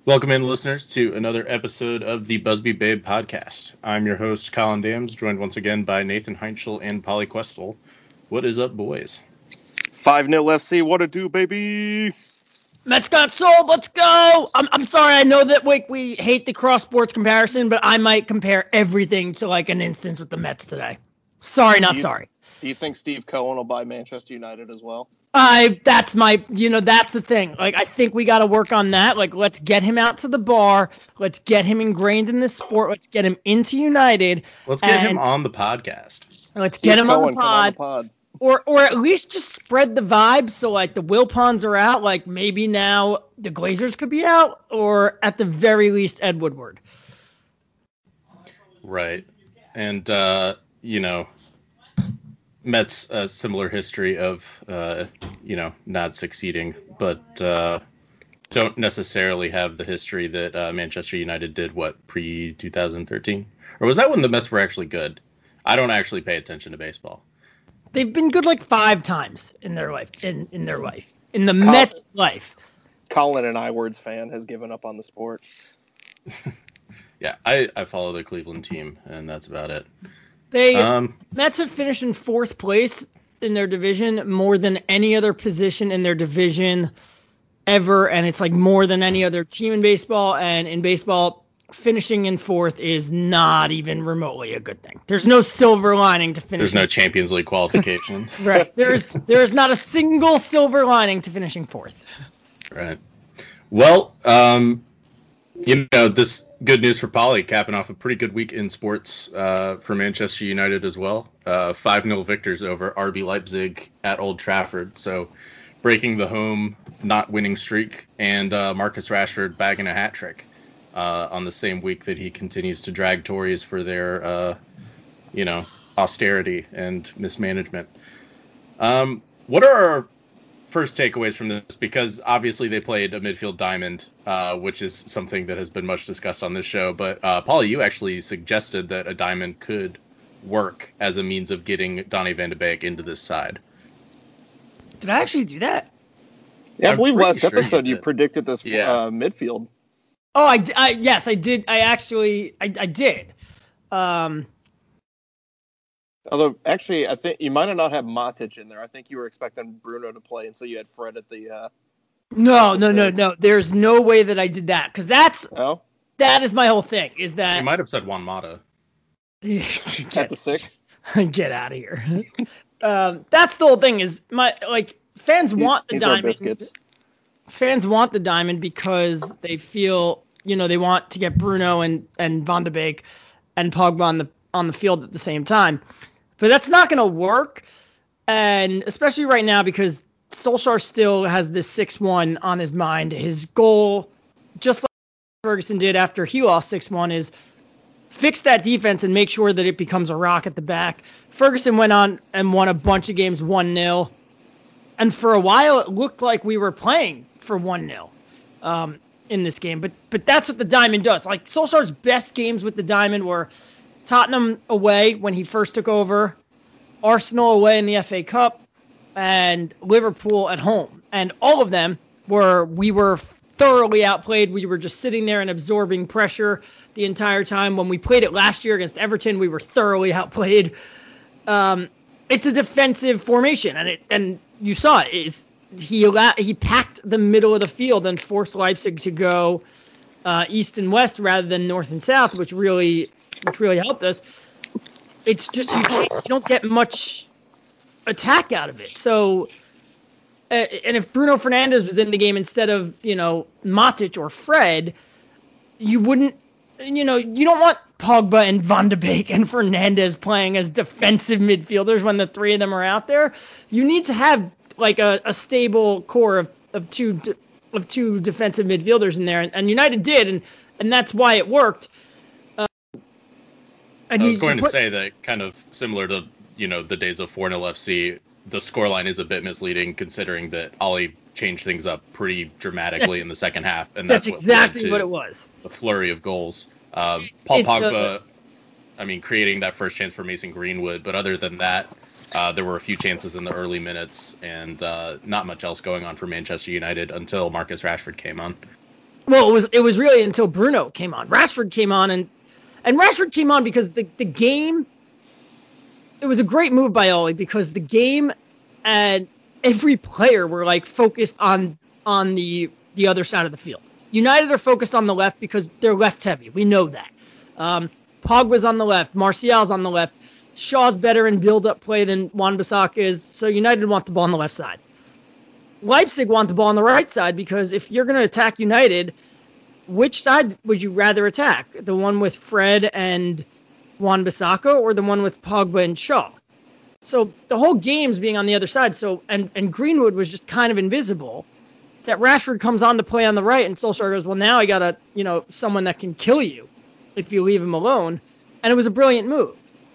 Welcome in, listeners, to another episode of the Busby Babe podcast. I'm your host, Colin Dams, joined once again by Nathan Heinschel and Polly Questel. What is up, boys? 5-0 FC, what a do, baby! Mets got sold, let's go! I'm sorry, I know that we hate the cross-sports comparison, but I might compare everything to like an instance with the Mets today. Sorry, not sorry. Do you think Steve Cohen will buy Manchester United as well? That's the thing. Like, I think we got to work on that. Like, let's get him out to the bar. Let's get him ingrained in this sport. Let's get him into United. Let's get him on the podcast. Let's get him on the pod. Or at least just spread the vibe. So, like, the Wilpons are out. Like, maybe now the Glazers could be out. Or, at the very least, Ed Woodward. Right. And, Mets a similar history of, not succeeding, but don't necessarily have the history that Manchester United did, pre-2013? Or was that when the Mets were actually good? I don't actually pay attention to baseball. They've been good like 5 times in their life, in the Mets' life. Colin, an I-Words fan, has given up on the sport. Yeah, I follow the Cleveland team, and that's about it. Mets have finished in 4th place in their division, more than any other position in their division ever, and it's like more than any other team in baseball. And in baseball, finishing in 4th is not even remotely a good thing. There's no silver lining to finishing. There's no Champions League qualification. Right. There is not a single silver lining to finishing 4th. Right. Well, this good news for Polly, capping off a pretty good week in sports for Manchester United as well. 5-0 victors over RB Leipzig at Old Trafford. So breaking the home not winning streak, and Marcus Rashford bagging a hat trick on the same week that he continues to drag Tories for their, austerity and mismanagement. What are our first takeaways from this? Because obviously they played a midfield diamond, which is something that has been much discussed on this show. But Paulie, you actually suggested that a diamond could work as a means of getting Donny van de Beek into this side. Did I actually do that? Yeah, I believe last episode you predicted this midfield. Oh, yes, I did. I did. Although, actually, I think you might have not had Matic in there. I think you were expecting Bruno to play, and so you had Fred at the... No. There's no way that I did that, because that is my whole thing, is that... You might have said Juan Mata. At the 6? Get out of here. That's the whole thing, is fans want the diamond. Fans want the diamond because they feel, they want to get Bruno and Van de Beek and Pogba on the field at the same time. But that's not going to work, and especially right now because Solskjaer still has this 6-1 on his mind. His goal, just like Ferguson did after he lost 6-1, is fix that defense and make sure that it becomes a rock at the back. Ferguson went on and won a bunch of games 1-0, and for a while it looked like we were playing for 1-0 in this game. But that's what the diamond does. Like, Solskjaer's best games with the diamond were Tottenham away when he first took over, Arsenal away in the FA Cup, and Liverpool at home. And all of them we were thoroughly outplayed. We were just sitting there and absorbing pressure the entire time. When we played it last year against Everton, we were thoroughly outplayed. It's a defensive formation, and you saw it. He packed the middle of the field and forced Leipzig to go east and west rather than north and south, which really helped us. It's just you don't get much attack out of it. So, and if Bruno Fernandes was in the game instead of, Matic or Fred, you wouldn't, you don't want Pogba and Van de Beek and Fernandes playing as defensive midfielders when the 3 of them are out there. You need to have like a stable core of two defensive midfielders in there, and United did, and that's why it worked. I was going to say that kind of similar to, the days of 4-0 FC, the scoreline is a bit misleading considering that Ollie changed things up pretty dramatically in the second half. And that's exactly what it was. The flurry of goals. Paul Pogba, creating that first chance for Mason Greenwood. But other than that, there were a few chances in the early minutes and not much else going on for Manchester United until Marcus Rashford came on. Well, it was really until Bruno came on. Rashford came on, and Rashford came on because the game. It was a great move by Ole because the game and every player were like focused on the other side of the field. United are focused on the left because they're left heavy. We know that. Pogba's on the left. Martial's on the left. Shaw's better in build-up play than Wan-Bissaka is, so United want the ball on the left side. Leipzig want the ball on the right side because if you're going to attack United, which side would you rather attack? The one with Fred and Wan-Bissaka or the one with Pogba and Shaw? So the whole game's being on the other side. So and Greenwood was just kind of invisible. That Rashford comes on to play on the right, and Solskjaer goes, well, now I got someone that can kill you if you leave him alone. And it was a brilliant move.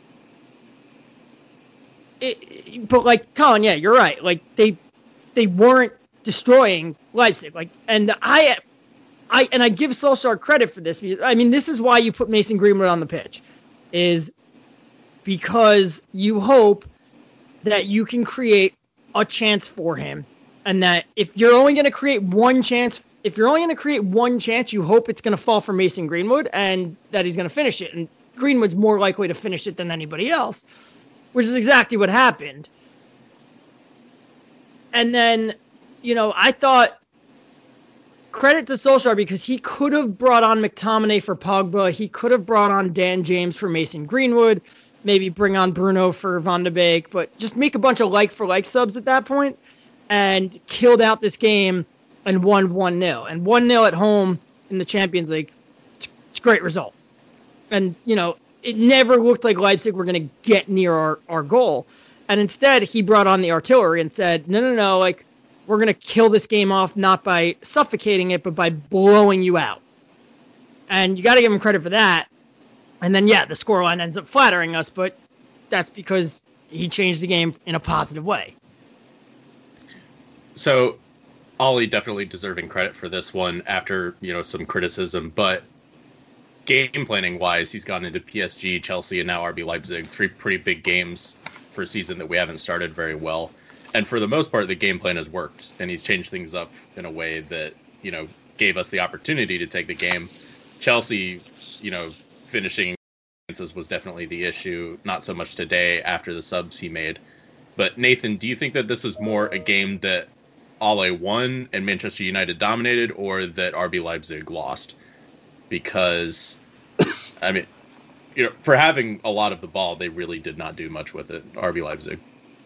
But like Colin, yeah, you're right. Like they weren't destroying Leipzig. Like, and I give Solskjaer credit for this because I mean this is why you put Mason Greenwood on the pitch, is because you hope that you can create a chance for him, and that if you're only going to create one chance, you hope it's going to fall for Mason Greenwood and that he's going to finish it. And Greenwood's more likely to finish it than anybody else, which is exactly what happened. And then, I thought credit to Solskjaer because he could have brought on McTominay for Pogba. He could have brought on Dan James for Mason Greenwood. Maybe bring on Bruno for Van de Beek. But just make a bunch of like-for-like subs at that point and killed out this game and won 1-0. And 1-0 at home in the Champions League, it's a great result. And, it never looked like Leipzig were going to get near our goal. And instead, he brought on the artillery and said, no, like, we're going to kill this game off not by suffocating it, but by blowing you out. And you got to give him credit for that. And then, yeah, the scoreline ends up flattering us, but that's because he changed the game in a positive way. So, Ollie definitely deserving credit for this one after, some criticism, but game planning wise, he's gone into PSG, Chelsea, and now RB Leipzig, 3 pretty big games for a season that we haven't started very well. And for the most part, the game plan has worked, and he's changed things up in a way that, gave us the opportunity to take the game. Chelsea, finishing was definitely the issue, not so much today after the subs he made. But Nathan, do you think that this is more a game that Ole won and Manchester United dominated, or that RB Leipzig lost? Because, I mean, for having a lot of the ball, they really did not do much with it, RB Leipzig.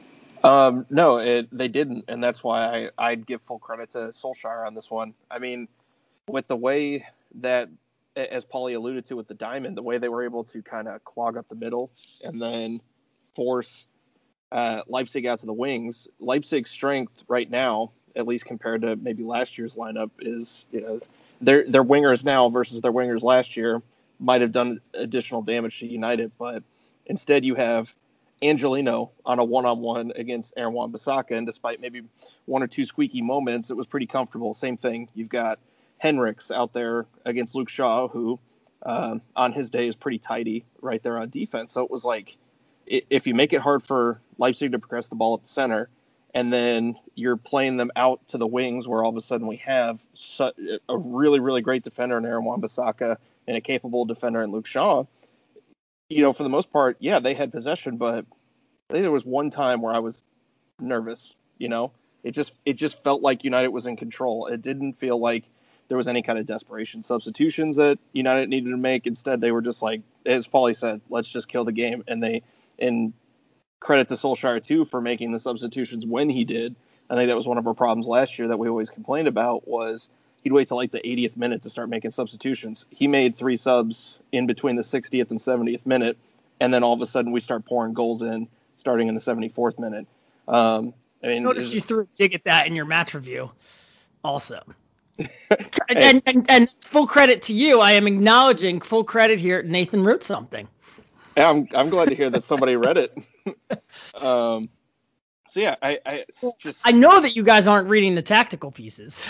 No, they didn't, and that's why I'd give full credit to Solskjaer on this one. I mean, with the way that, as Paulie alluded to with the diamond, the way they were able to kind of clog up the middle and then force Leipzig out to the wings. Leipzig's strength right now, at least compared to maybe last year's lineup, is their wingers now versus their wingers last year might have done additional damage to United, but instead you have Angelino on a one-on-one against Aaron Wan-Bissaka, and despite maybe 1 or 2 squeaky moments, it was pretty comfortable. Same thing. You've got Henriks out there against Luke Shaw, who on his day is pretty tidy right there on defense. So it was like, if you make it hard for Leipzig to progress the ball at the center, and then you're playing them out to the wings where all of a sudden we have a really, really great defender in Aaron Wan-Bissaka and a capable defender in Luke Shaw, for the most part, yeah, they had possession, but I think there was one time where I was nervous, It just felt like United was in control. It didn't feel like there was any kind of desperation substitutions that United needed to make. Instead, they were just like, as Paulie said, let's just kill the game. And credit to Solskjaer, too, for making the substitutions when he did. I think that was one of our problems last year that we always complained about, was he'd wait till like the 80th minute to start making substitutions. He made 3 subs in between the 60th and 70th minute, and then all of a sudden we start pouring goals in starting in the 74th minute. I noticed you threw a dig at that in your match review also. and full credit to you. I am acknowledging full credit here. Nathan wrote something. Yeah, I'm glad to hear that somebody read it. So yeah, I know that you guys aren't reading the tactical pieces.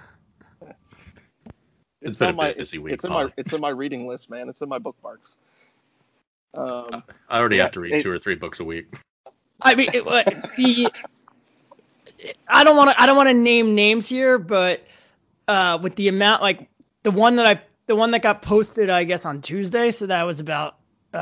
It's been a busy week. It's in my reading list, man. It's in my bookmarks. I already have to read 2 or 3 books a week. I mean, I don't want to name names here, but with the amount, like, the one that got posted, I guess, on Tuesday. So that was about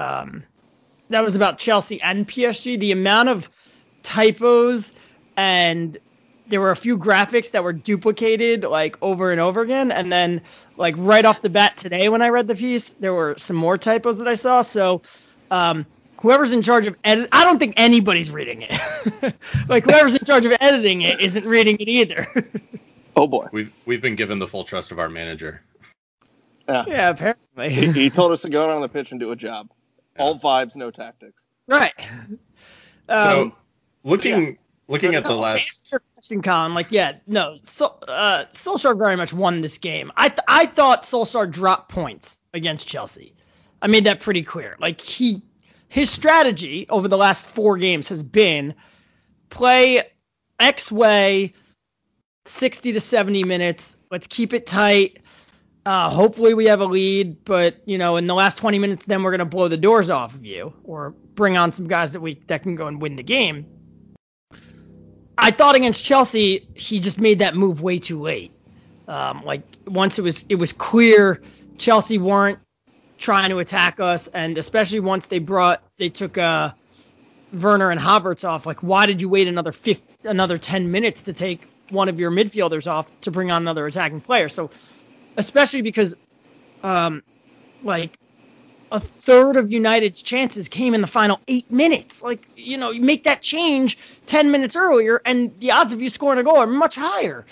Chelsea and PSG. The amount of typos, and there were a few graphics that were duplicated like over and over again. And then like right off the bat today when I read the piece, there were some more typos that I saw. So whoever's in charge of edit, I don't think anybody's reading it. Like whoever's in charge of editing it isn't reading it either. Oh boy. We've been given the full trust of our manager. Yeah, apparently. He told us to go out on the pitch and do a job. Yeah. All vibes, no tactics. Right. So looking at the last question, Colin, Solskjaer very much won this game. I thought Solskjaer dropped points against Chelsea. I made that pretty clear. Like his strategy over the last 4 games has been play X way, 60 to 70 minutes. Let's keep it tight. Hopefully we have a lead, but in the last 20 minutes, then we're going to blow the doors off of you or bring on some guys that can go and win the game. I thought against Chelsea, he just made that move way too late. Once it was clear Chelsea weren't trying to attack us, and especially once they took Werner and Havertz off. Like, why did you wait another 10 minutes to take one of your midfielders off to bring on another attacking player? So, especially because, a third of United's chances came in the final 8 minutes. Like, you make that change 10 minutes earlier, and the odds of you scoring a goal are much higher.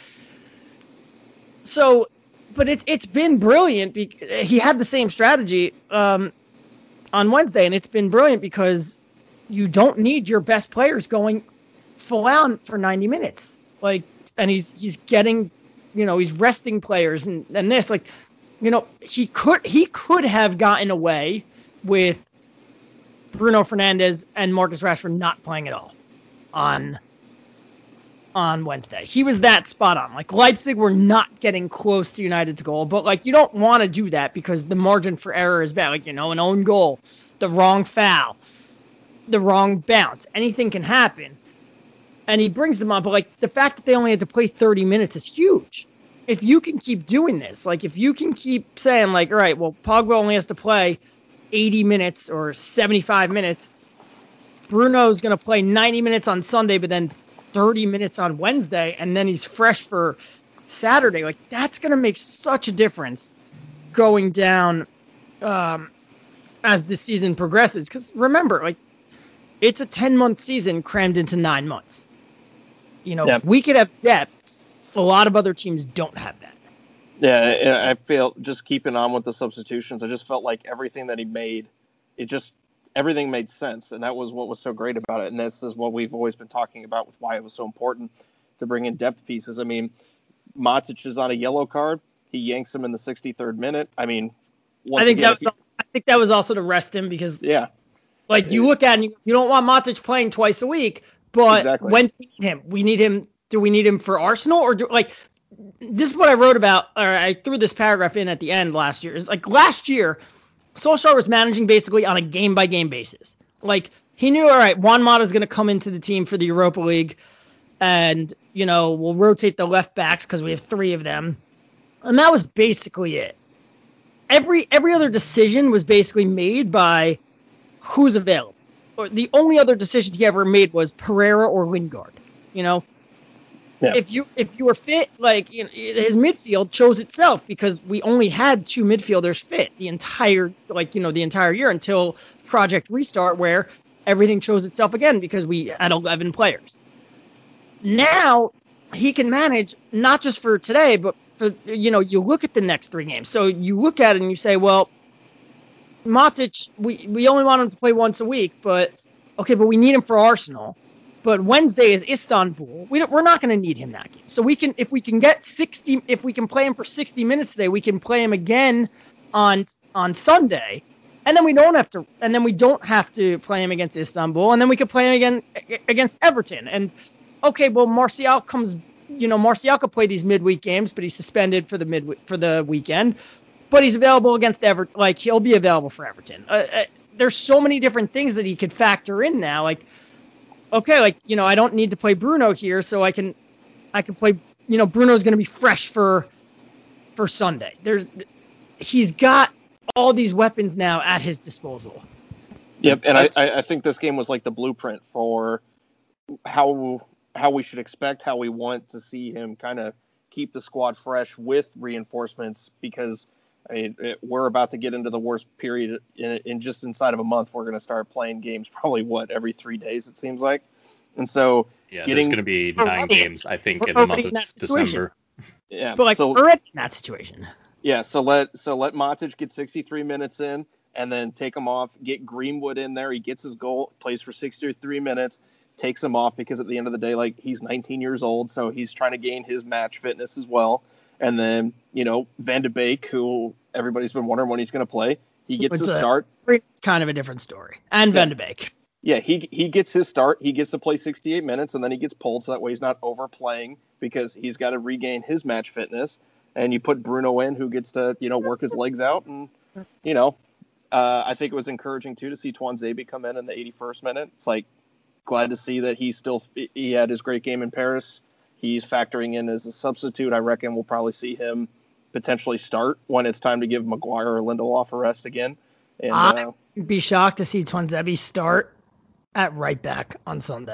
So, but it's been brilliant. He had the same strategy on Wednesday, and it's been brilliant because you don't need your best players going full out for 90 minutes. And he's getting, he's resting players and this, he could have gotten away with Bruno Fernandes and Marcus Rashford not playing at all on Wednesday. He was that spot on. Like, Leipzig were not getting close to United's goal, but you don't want to do that because the margin for error is bad. An own goal, the wrong foul, the wrong bounce, anything can happen. And he brings them on, but the fact that they only had to play 30 minutes is huge. If you can keep doing this, if you can keep saying all right, well, Pogba only has to play 80 minutes or 75 minutes. Bruno's going to play 90 minutes on Sunday, but then 30 minutes on Wednesday, and then he's fresh for Saturday. That's going to make such a difference going down as the season progresses. Because remember, it's a 10-month season crammed into 9 months. If we could have depth, a lot of other teams don't have that. Yeah, I feel just keeping on with the substitutions, I just felt like everything that he made, everything made sense. And that was what was so great about it. And this is what we've always been talking about with why it was so important to bring in depth pieces. I mean, Matic is on a yellow card. He yanks him in the 63rd minute. I mean, I think that was also to rest him because you look at it, you don't want Matic playing twice a week, but exactly. When we need him, do we need him for Arsenal or this is what I wrote about, or I threw this paragraph in at the end last year. Is last year, Solskjaer was managing basically on a game-by-game basis. He knew, all right, Juan Mata's going to come into the team for the Europa League, and, we'll rotate the left backs because we have 3 of them. And that was basically it. Every other decision was basically made by who's available. Or the only other decision he ever made was Pereira or Lingard, Yeah. If you were fit, his midfield chose itself because we only had 2 midfielders fit the entire year until Project Restart, where everything chose itself again because we had 11 players. Now he can manage not just for today, but for you look at the next 3 games. So you look at it and you say, well, Matic, we only want him to play once a week, but we need him for Arsenal. But Wednesday is Istanbul. We're not going to need him that game. So if we can play him for 60 minutes today, we can play him again on Sunday, and then we don't have to play him against Istanbul, and then we could play him again against Everton. And Martial could play these midweek games, but he's suspended for the weekend. But he's available against Everton. He'll be available for Everton. There's so many different things that he could factor in now. I don't need to play Bruno here, so I can play, Bruno's going to be fresh for for Sunday. He's got all these weapons now at his disposal. Yep, and I think this game was like the blueprint for how we should expect, how we want to see him kind of keep the squad fresh with reinforcements, because we're about to get into the worst period in just inside of a month. We're going to start playing games probably every 3 days, it seems like. And so there's going to be 9 games, I think, in the month of December. Yeah, but already in that situation. Yeah, so let Matic get 63 minutes in, and then take him off. Get Greenwood in there. He gets his goal, plays for 63 minutes, takes him off because at the end of the day, like, he's 19 years old, so he's trying to gain his match fitness as well. And then, Van de Beek, who everybody's been wondering when he's going to play, he gets his start. It's kind of a different story. And Van de Beek. Yeah, he gets his start. He gets to play 68 minutes, and then he gets pulled, so that way he's not overplaying because he's got to regain his match fitness. And you put Bruno in, who gets to, work his legs out. And, I think it was encouraging, too, to see Tuanzebe come in the 81st minute. It's like, glad to see that he had his great game in Paris. He's factoring in as a substitute. I reckon we'll probably see him potentially start when it's time to give Maguire or Lindelof a rest again. And I'd be shocked to see Tuanzebe start at right back on Sunday.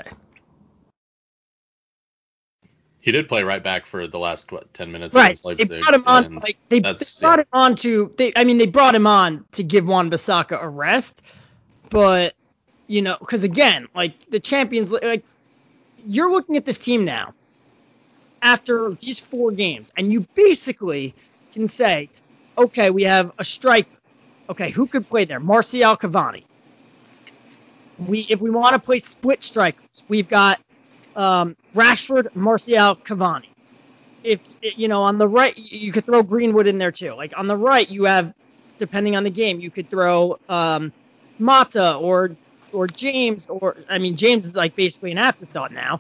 He did play right back for the last 10 minutes. Right, they brought him on. They brought him on to give Wan-Bissaka a rest, but because again, the Champions League, you're looking at this team now after these 4 games, and you basically can say, okay, we have a striker. Okay, who could play there? Martial, Cavani. If we want to play split strikers, we've got Rashford, Martial, Cavani. If on the right, you could throw Greenwood in there too. Like on the right, you have, depending on the game, you could throw Mata or James, James is like basically an afterthought now.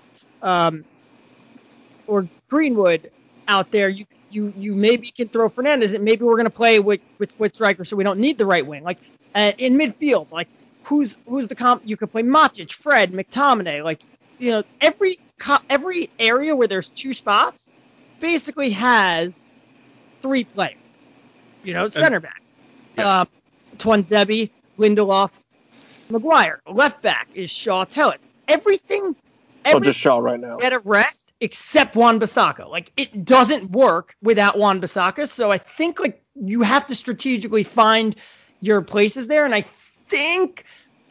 Or Greenwood out there. You maybe can throw Fernandes, and maybe we're going to play with split striker, so we don't need the right wing. Like in midfield, like who's the comp? You could play Matic, Fred, McTominay. Every area where there's 2 spots basically has 3 players. Center back. Yeah. Tuanzebe, Lindelof, Maguire. Left back is Shaw, Telles. Everything just Shaw right now. At a rest except Wan-Bissaka. It doesn't work without Wan-Bissaka. So I think you have to strategically find your places there. And I think,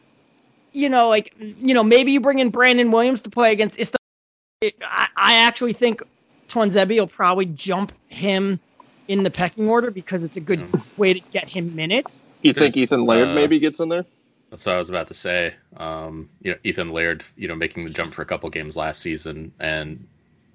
maybe you bring in Brandon Williams to play against Istanbul. I actually think Tuanzebe will probably jump him in the pecking order because it's a good way to get him minutes. You think Ethan Laird maybe gets in there? That's what I was about to say. Ethan Laird, making the jump for a couple games last season, and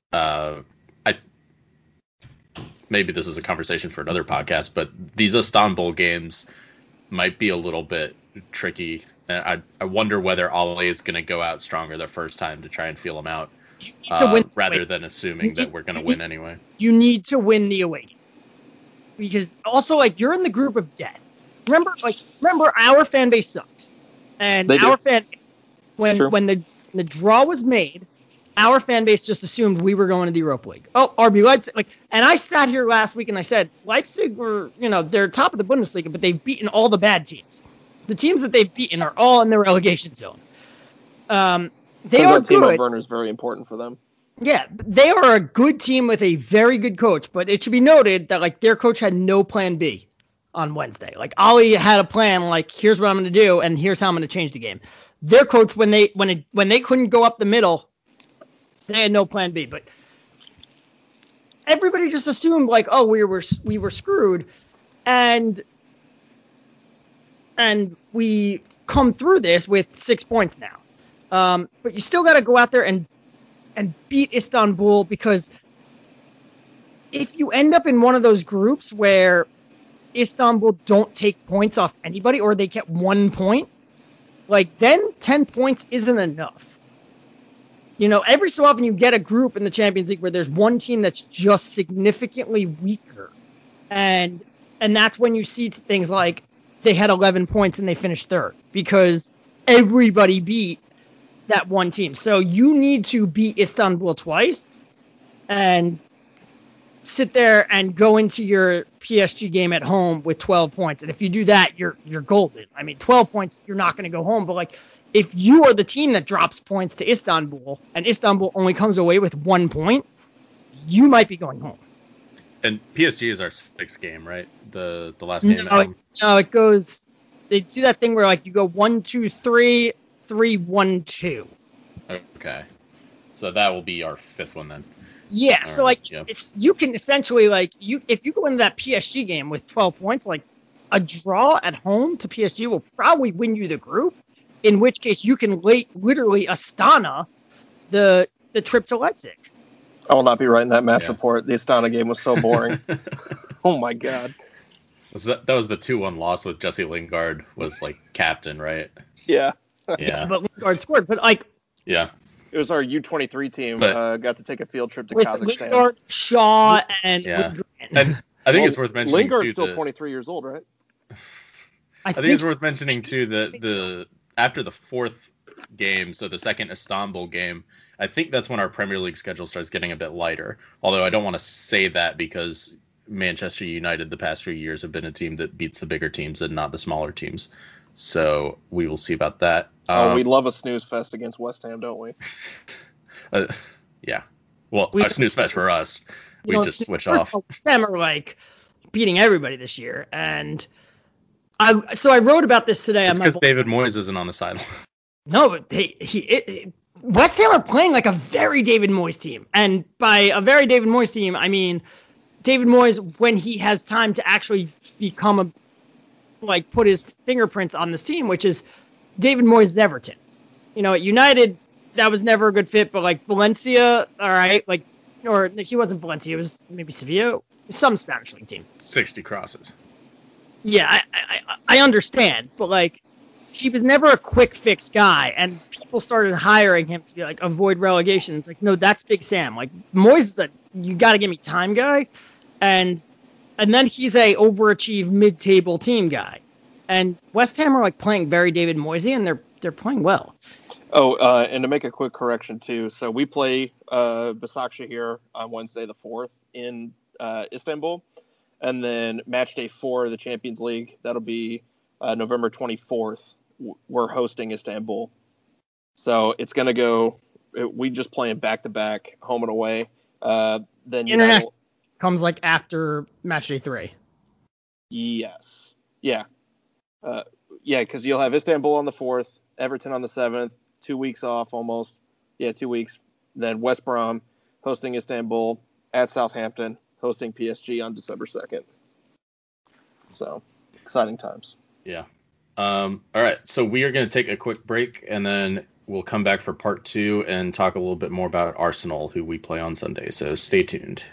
maybe this is a conversation for another podcast, but these Istanbul games might be a little bit tricky. I wonder whether Ole is going to go out stronger the first time to try and feel them out, rather than assuming that we're going to win anyway. You need to win the away game. Because also, you're in the group of death. Remember, our fan base sucks, and when the draw was made, our fan base just assumed we were going to the Europa League. Oh, RB Leipzig, and I sat here last week and I said Leipzig were, they're top of the Bundesliga, but they've beaten all the bad teams. The teams that they've beaten are all in the relegation zone. They are good. Timo Werner is very important for them. Yeah, they are a good team with a very good coach, but it should be noted that their coach had no plan B on Wednesday. Ole had a plan, here's what I'm going to do, and here's how I'm going to change the game. Their coach, when they couldn't go up the middle, they had no plan B. But everybody just assumed we were screwed, and we come through this with 6 points now. But you still got to go out there and beat Istanbul, because if you end up in one of those groups where Istanbul don't take points off anybody, or they get 1 point, then 10 points isn't enough. Every so often you get a group in the Champions League where there's one team that's just significantly weaker, and that's when you see things like they had 11 points and they finished third because everybody beat that one team. So you need to beat Istanbul twice, and sit there and go into your PSG game at home with 12 points. And if you do that, you're golden. I mean, 12 points, you're not going to go home. But, like, if you are the team that drops points to Istanbul and Istanbul only comes away with 1 point, you might be going home. And PSG is our 6th game, right? The last game. No, it goes. They do that thing where, like, you go 1-2-3, 3-1-2. Okay. So that will be our 5th one then. Yeah. So, like, it's, you can essentially, like, if you go into that PSG game with 12 points, like, a draw at home to PSG will probably win you the group. In which case, you can literally Astana the trip to Leipzig. I will not be writing that match report. The Astana game was so boring. Oh my god. That was the 2-1 loss with Jesse Lingard was like captain, right? Yeah. Yeah. But Lingard scored. But like. Yeah. It was our U23 team got to take a field trip to with Kazakhstan. Lingard, Shaw, and And I think it's worth mentioning Lingard's too. Still 23 years old, right? I think it's worth mentioning too the after the 4th game, so the second Istanbul game, I think that's when our Premier League schedule starts getting a bit lighter. Although I don't want to say that because Manchester United the past few years have been a team that beats the bigger teams and not the smaller teams. So we will see about that. We love a snooze fest against West Ham, don't we? Yeah. Well, a snooze fest for us. We just switch off. West Ham are like beating everybody this year, and I wrote about this today. It's because David Moyes isn't on the sideline. No, but West Ham are playing like a very David Moyes team, and by a very David Moyes team, I mean David Moyes when he has time to actually become put his fingerprints on this team, which is David Moyes' Everton. You know, at United, that was never a good fit, but like Valencia, all right, like, or he wasn't Valencia, it was maybe Sevilla, some Spanish league team. 60 crosses. Yeah, I understand, but like, he was never a quick fix guy, and people started hiring him to be like, avoid relegation. It's like, no, that's Big Sam. Like, Moyes is you got to give me time guy, and then he's a overachieve mid-table team guy. And West Ham are like playing very David Moyes-y, and they're playing well. Oh, and to make a quick correction too, so we play Başakşehir on Wednesday the 4th in Istanbul, and then match day 4 of the Champions League, that'll be November 24th. We're hosting Istanbul, so it's gonna go. We just playing back to back, home and away. Then international comes like after match day 3. Yes, yeah, because you'll have Istanbul on the 4th, Everton on the 7th. 2 weeks off almost. Yeah, 2 weeks. Then West Brom hosting Istanbul, at Southampton hosting PSG on December 2nd. So, exciting times. Yeah. All right. So we are going to take a quick break, and then we'll come back for part 2 and talk a little bit more about Arsenal, who we play on Sunday. So stay tuned.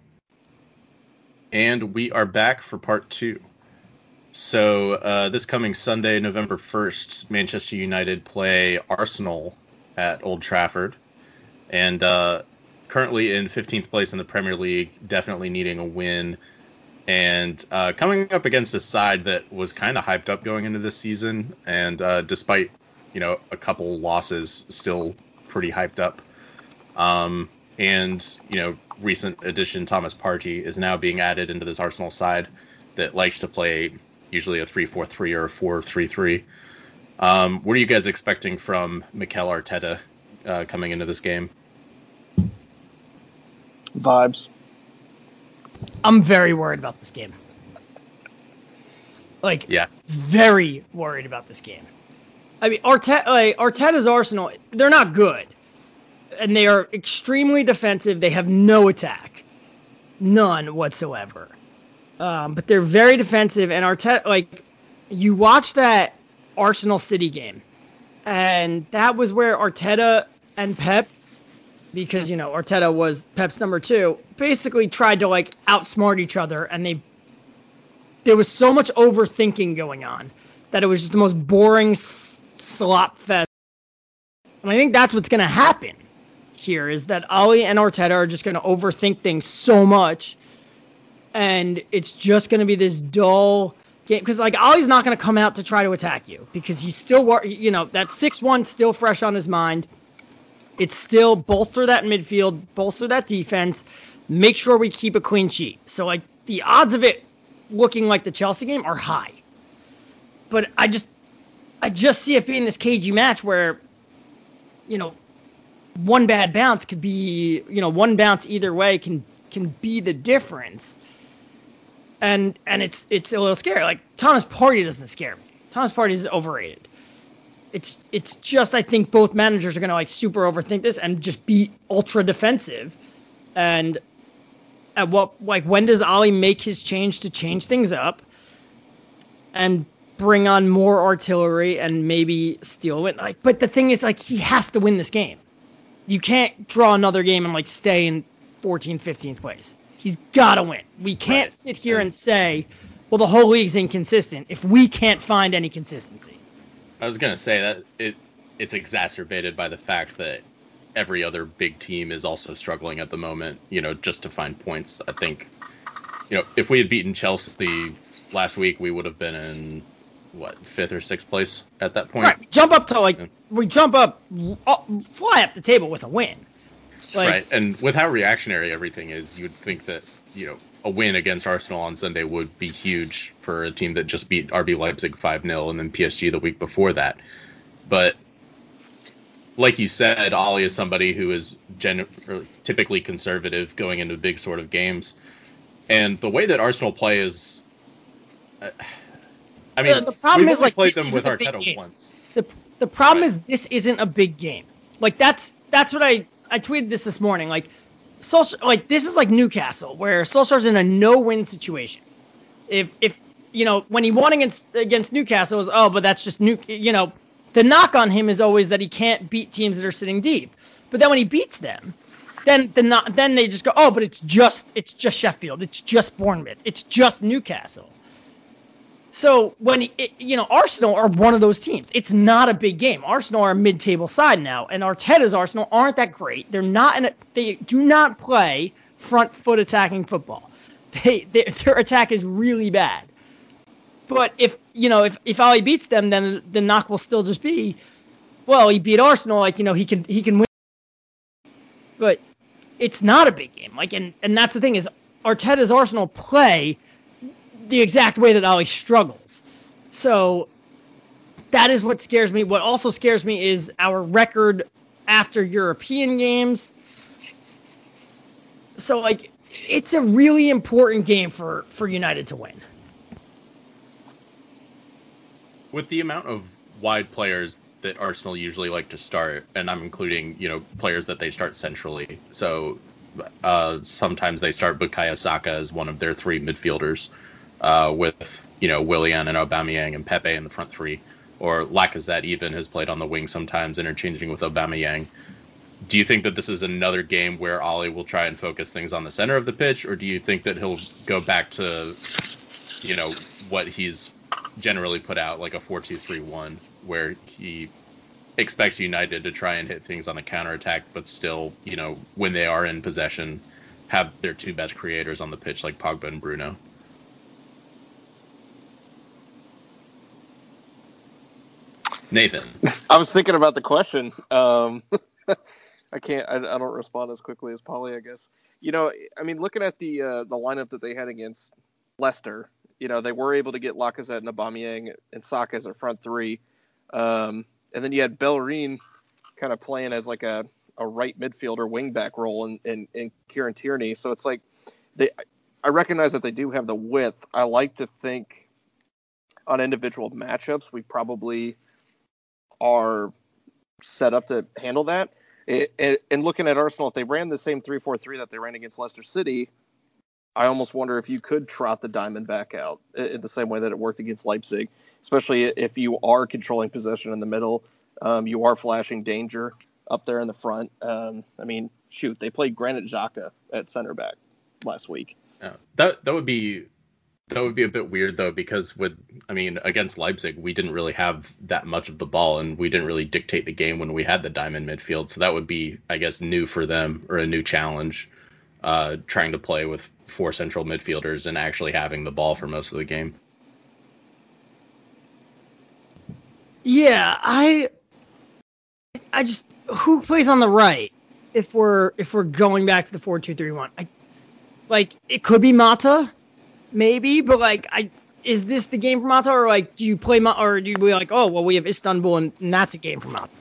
And we are back for part 2. So this coming Sunday, November 1st, Manchester United play Arsenal at Old Trafford. And currently in 15th place in the Premier League, definitely needing a win. And coming up against a side that was kind of hyped up going into this season. And despite, a couple losses, still pretty hyped up. And recent addition Thomas Partey is now being added into this Arsenal side that likes to play usually a 3-4-3 or a 4-3-3. What are you guys expecting from Mikel Arteta coming into this game? Vibes. I'm very worried about this game. Very worried about this game. I mean, Arteta's Arsenal, they're not good. And they are extremely defensive. They have no attack. None whatsoever. But they're very defensive, and Arteta, you watch that Arsenal City game, and that was where Arteta and Pep, because, Arteta was Pep's number 2, basically tried to, outsmart each other, and there was so much overthinking going on that it was just the most boring slop fest. And I think that's what's going to happen here, is that Oli and Arteta are just going to overthink things so much. And it's just going to be this dull game. Because, Ollie's not going to come out to try to attack you. Because he's still, that 6-1 still fresh on his mind. It's still bolster that midfield, bolster that defense. make sure we keep a clean sheet. So, like, the odds of it looking like the Chelsea game are high. But I just see it being this cagey match where, one bad bounce could be, one bounce either way can be the difference. And it's a little scary. Like, Thomas Partey doesn't scare me. Thomas Partey is overrated. It's just, I think both managers are going to, like, super overthink this and just be ultra defensive. And when does Ollie make his change to change things up and bring on more artillery and maybe steal a win? Like, but the thing is, like, he has to win this game. You can't draw another game and, like, stay in 14th, 15th place. He's got to win. We can't sit here and say, well, the whole league's inconsistent if we can't find any consistency. I was going to say that it's exacerbated by the fact that every other big team is also struggling at the moment, just to find points. I think, if we had beaten Chelsea last week, we would have been in, 5th or 6th place at that point? Right. We fly up the table with a win. Right. And with how reactionary everything is, you would think that, a win against Arsenal on Sunday would be huge for a team that just beat RB Leipzig 5-0 and then PSG the week before that. But like you said, Ollie is somebody who is typically conservative going into big sort of games. And the way that Arsenal play is, the problem is, like, played them with Arteta once. The problem is this isn't a big game. Like, that's what I tweeted this morning. Like, this is like Newcastle, where Solskjaer's in a no-win situation. If when he won against Newcastle, it was, but that's just the knock on him is always that he can't beat teams that are sitting deep. But then when he beats them, then they just go, but it's just Sheffield, it's just Bournemouth, it's just Newcastle. So when Arsenal are one of those teams. It's not a big game. Arsenal are a mid-table side now, and Arteta's Arsenal aren't that great. They do not play front foot attacking football. Their attack is really bad. But if Ollie beats them, then the knock will still just be, well, he beat Arsenal, like, he can win. But it's not a big game. Like, and that's the thing is Arteta's Arsenal play the exact way that Ollie struggles. So that is what scares me. What also scares me is our record after European games. So, like, it's a really important game for United to win. With the amount of wide players that Arsenal usually like to start, and I'm including, players that they start centrally. So sometimes they start Bukayo Saka as one of their three midfielders, with, Willian and Aubameyang and Pepe in the front three. Or Lacazette even has played on the wing sometimes, interchanging with Aubameyang. Do you think that this is another game where Ollie will try and focus things on the center of the pitch, or do you think that he'll go back to, what he's generally put out, like a 4-2-3-1, where he expects United to try and hit things on the counterattack, but still, when they are in possession, have their two best creators on the pitch, like Pogba and Bruno? Nathan. I was thinking about the question. I don't respond as quickly as Paulie, I guess. Looking at the lineup that they had against Leicester, they were able to get Lacazette and Aubameyang and Saka as their front three. And then you had Bellerin kind of playing as like a right midfielder wingback role in Kieran Tierney. So it's like I recognize that they do have the width. I like to think on individual matchups, we probably are set up to handle that. And looking at Arsenal, if they ran the same 3-4-3 that they ran against Leicester City, I almost wonder if you could trot the diamond back out in the same way that it worked against Leipzig, especially if you are controlling possession in the middle. You are flashing danger up there in the front. They played Granit Xhaka at center back last week. Yeah, that would be a bit weird though, because against Leipzig we didn't really have that much of the ball, and we didn't really dictate the game when we had the diamond midfield. So that would be, I guess, new for them, or a new challenge, trying to play with four central midfielders and actually having the ball for most of the game. Yeah, I just, who plays on the right if we're going back to the 4-2-3-1? like, it could be Mata, maybe, but, like, is this the game for Mata, or, like, do you play Mata, or do you be like, oh, well, we have Istanbul, and that's a game for Mata?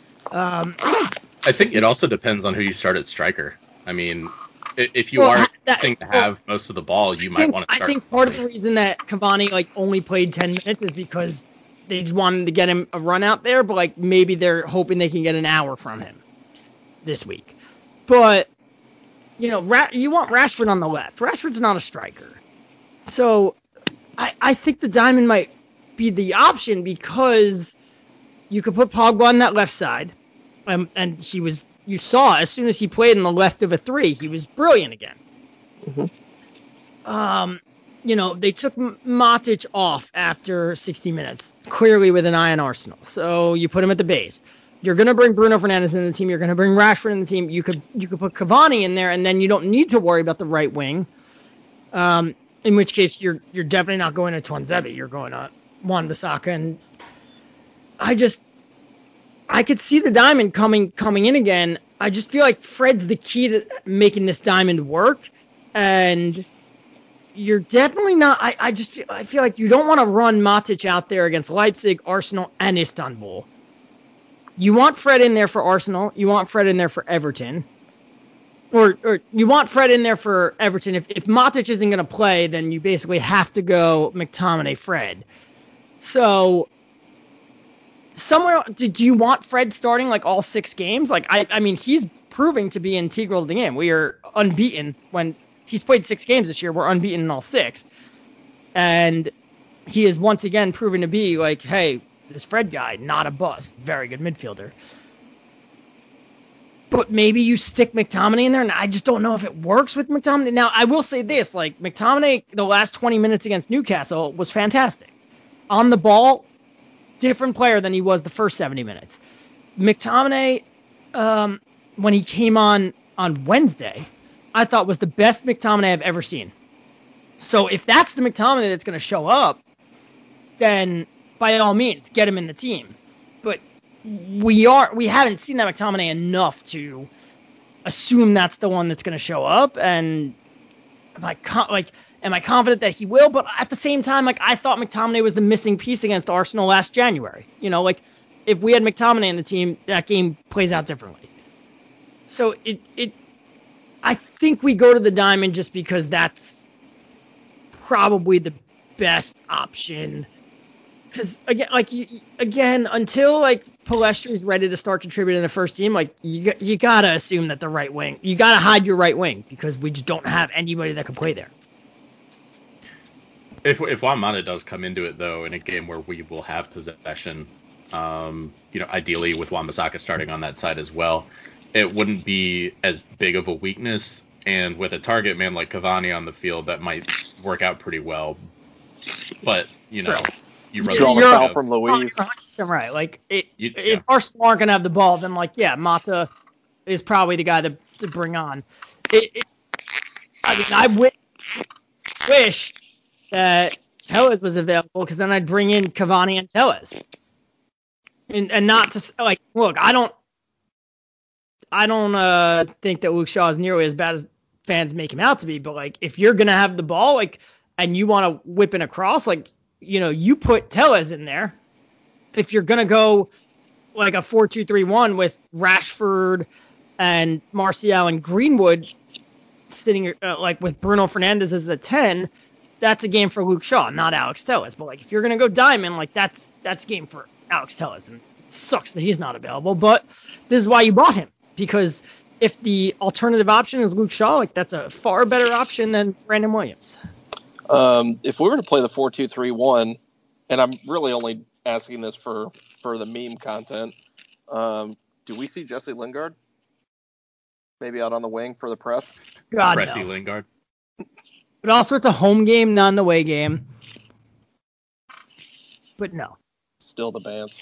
I think it also depends on who you start at striker. I mean, if you are expecting to have most of the ball, you might want to start. I think part of the reason that Cavani, like, only played 10 minutes is because they just wanted to get him a run out there, but, like, maybe they're hoping they can get an hour from him this week. But, you know, you want Rashford on the left. Rashford's not a striker. So I think the diamond might be the option because you could put Pogba on that left side. And you saw as soon as he played on the left of a 3, he was brilliant again. Mm-hmm. You know, they took Matic off after 60 minutes, clearly with an eye on Arsenal. So you put him at the base. You're going to bring Bruno Fernandes in the team. You're going to bring Rashford in the team. You could put Cavani in there, and then you don't need to worry about the right wing. In which case, you're definitely not going to Tuanzebe. You're going to Wan-Bissaka. And I could see the diamond coming in again. I just feel like Fred's the key to making this diamond work. And you're definitely not. I feel like you don't want to run Matic out there against Leipzig, Arsenal, and Istanbul. You want Fred in there for Arsenal. You want Fred in there for Everton. Or you want Fred in there for Everton. If Matic isn't going to play, then you basically have to go McTominay, Fred. So somewhere, do you want Fred starting like all 6 games? Like I mean, he's proving to be integral to the game. We are unbeaten when he's played 6 games this year. We're unbeaten in all 6, and he is once again proven to be like, hey, this Fred guy, not a bust, very good midfielder. But maybe you stick McTominay in there, and I just don't know if it works with McTominay. Now, I will say this, like, McTominay, the last 20 minutes against Newcastle was fantastic. On the ball, different player than he was the first 70 minutes. McTominay, when he came on Wednesday, I thought was the best McTominay I've ever seen. So if that's the McTominay that's going to show up, then by all means, get him in the team. But we haven't seen that McTominay enough to assume that's the one that's going to show up. And am I confident that he will? But at the same time, like, I thought McTominay was the missing piece against Arsenal last January. You know, like, if we had McTominay in the team, that game plays out differently. So I think we go to the diamond just because that's probably the best option. Because again, until like Palestri's ready to start contributing to the first team, like you gotta assume that the right wing, you gotta hide your right wing because we just don't have anybody that can play there. If Juan Mata does come into it though in a game where we will have possession, ideally with Wan-Bissaka starting on that side as well, it wouldn't be as big of a weakness. And with a target man like Cavani on the field, that might work out pretty well. But Right. You're foul from Luiz. You're 100% right. Like, if Arsenal aren't going to have the ball, then, like, yeah, Mata is probably the guy to bring on. I wish that Tellez was available because then I'd bring in Cavani and Tellez. And not to, like, look, I don't think that Luke Shaw is nearly as bad as fans make him out to be, but, like, if you're going to have the ball, like, and you want to whip it across, like, you know, you put Tellez in there. If you're going to go like a 4-2-3-1 with Rashford and Martial and Greenwood sitting like with Bruno Fernandes as the 10, that's a game for Luke Shaw, not Alex Tellez. But like if you're going to go diamond, like that's game for Alex Tellez. And it sucks that he's not available, but this is why you bought him, because if the alternative option is Luke Shaw, like that's a far better option than Brandon Williams. If we were to play the 4-2-3-1, and I'm really only asking this for the meme content, do we see Jesse Lingard maybe out on the wing for the press? God, Pressy no. Lingard. But also it's a home game, not an away game. But no. Still the bands.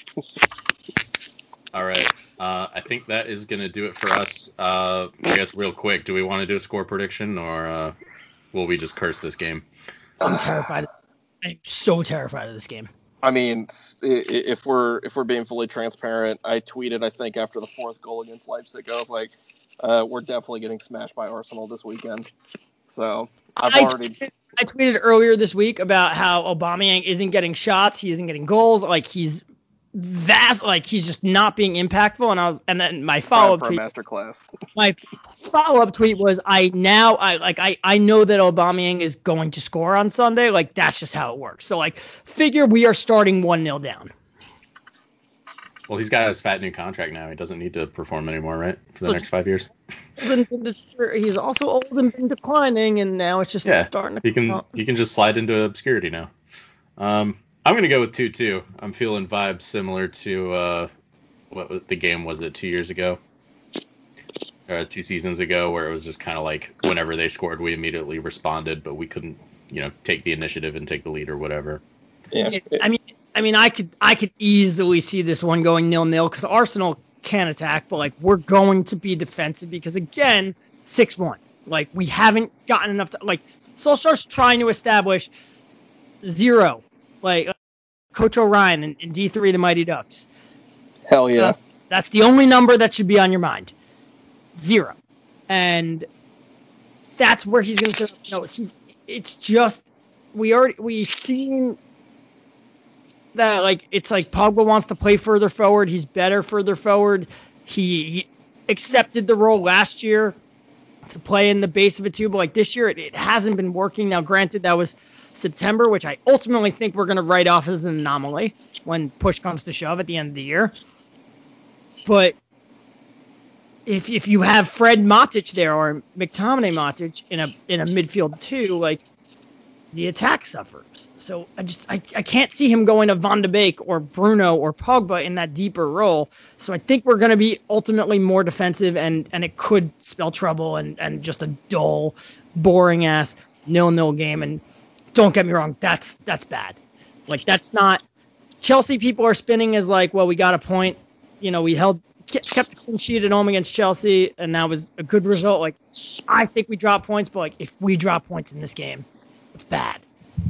All right. I think that is going to do it for us. I guess real quick, do we want to do a score prediction or will we just curse this game? I'm terrified. I'm so terrified of this game. I mean, if we're being fully transparent, I tweeted, I think, after the 4th goal against Leipzig, I was like, we're definitely getting smashed by Arsenal this weekend. So I tweeted earlier this week about how Aubameyang isn't getting shots, he isn't getting goals, like he's vast, like he's just not being impactful. And then my follow-up tweet, masterclass. My follow-up tweet was I know that Aubameyang is going to score on Sunday, like that's just how it works. So like figure we are starting 1-0 down. Well, he's got his fat new contract now. He doesn't need to perform anymore, right? For the next 5 years. He's also old and been declining, and now it's just starting to. He can just slide into obscurity now. I'm gonna go with 2-2. I'm feeling vibes similar to what the game was it 2 years ago, 2 seasons ago, where it was just kind of like whenever they scored, we immediately responded, but we couldn't, take the initiative and take the lead or whatever. Yeah. I mean, I could easily see this one going 0-0 because Arsenal can attack, but like we're going to be defensive because again, 6-1. Like we haven't gotten enough. Solskjaer's trying to establish 0, like Coach O'Ryan and D3 the Mighty Ducks. Hell yeah. That's the only number that should be on your mind. 0, and that's where he's going to. It's just we've seen. That it's like Pogba wants to play further forward. He's better further forward. He accepted the role last year to play in the base of a two, but like this year it hasn't been working. Now, granted, that was September, which I ultimately think we're going to write off as an anomaly when push comes to shove at the end of the year. But if you have Fred Matic there or McTominay Matic in a midfield two, like the attack suffers. So I can't see him going to Van de Beek or Bruno or Pogba in that deeper role. So I think we're going to be ultimately more defensive, and it could spell trouble and just a dull, boring ass 0-0 game. And don't get me wrong, that's bad. Like that's not Chelsea. People are spinning as like, well, we got a point. We kept a clean sheet at home against Chelsea, and that was a good result. Like I think we drop points, but like if we drop points in this game, it's bad.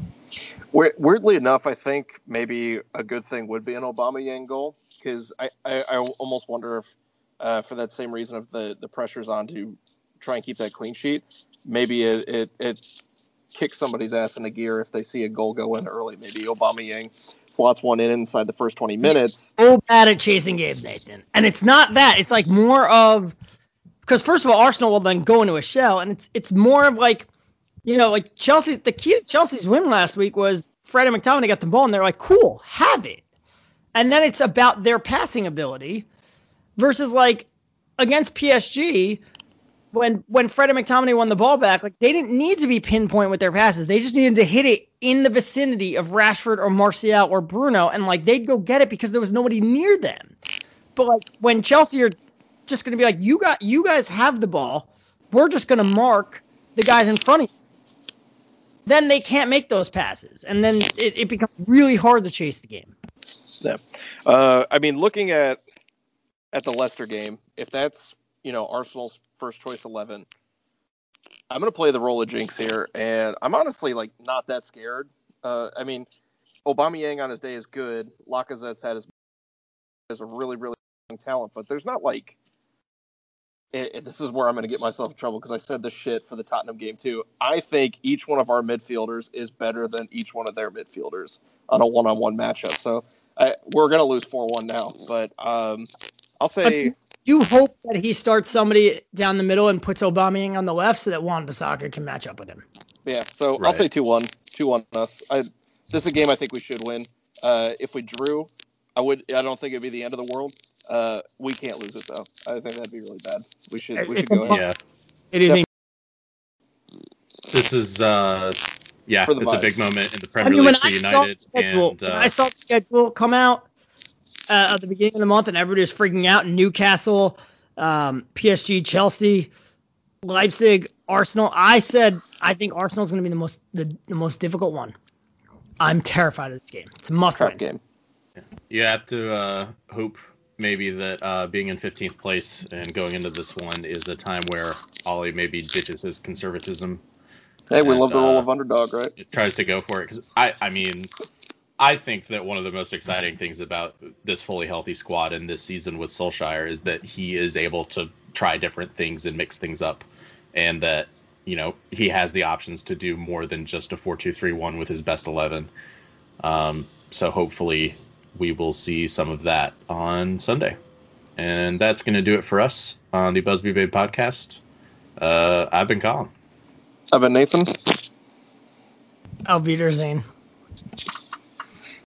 Weirdly enough, I think maybe a good thing would be an Aubameyang goal, because I almost wonder if, for that same reason of the pressure's on to try and keep that clean sheet, maybe it kicks somebody's ass into gear if they see a goal go in early. Maybe Aubameyang slots one in inside the first 20 minutes. You're so bad at chasing games, Nathan. And it's not that. It's like more of – because first of all, Arsenal will then go into a shell, and it's more of like – like Chelsea, the key to Chelsea's win last week was Fred and McTominay got the ball, and they're like, cool, have it. And then it's about their passing ability versus like against PSG, when Fred and McTominay won the ball back, like they didn't need to be pinpoint with their passes. They just needed to hit it in the vicinity of Rashford or Martial or Bruno, and like they'd go get it because there was nobody near them. But like when Chelsea are just going to be like, you guys have the ball, we're just going to mark the guys in front of you. Then they can't make those passes, and then it becomes really hard to chase the game. Yeah. I mean, looking at the Leicester game, if that's, Arsenal's first choice 11, I'm going to play the role of jinx here, and I'm honestly, like, not that scared. I mean, Aubameyang on his day is good. Lacazette's had his a really, really young talent, but there's not, like, this is where I'm going to get myself in trouble because I said this shit for the Tottenham game too. I think each one of our midfielders is better than each one of their midfielders on a one-on-one matchup. So we're going to lose 4-1 now, but I'll say. You hope that he starts somebody down the middle and puts Aubameyang on the left so that Wan-Bissaka can match up with him. Yeah, so right. I'll say 2-1. 2-1 us. This is a game I think we should win. If we drew, I don't think it'd be the end of the world. We can't lose it though. I think that'd be really bad. We should go ahead. Yeah. It is. This is it's a big moment in the Premier League for United. When I saw the schedule come out at the beginning of the month and everybody was freaking out, Newcastle, PSG, Chelsea, Leipzig, Arsenal, I said I think Arsenal's going to be the most difficult one. I'm terrified of this game. It's a must-win game. You have to hope maybe that being in 15th place and going into this one is a time where Ollie maybe ditches his conservatism. Hey, we love the role of underdog, right? It tries to go for it because I think that one of the most exciting things about this fully healthy squad in this season with Solskjaer is that he is able to try different things and mix things up, and that he has the options to do more than just a 4-2-3-1 with his best 11. So hopefully we will see some of that on Sunday. And that's going to do it for us on the Busby Babe podcast. I've been Colin. I've been Nathan. Auf Wiedersehen.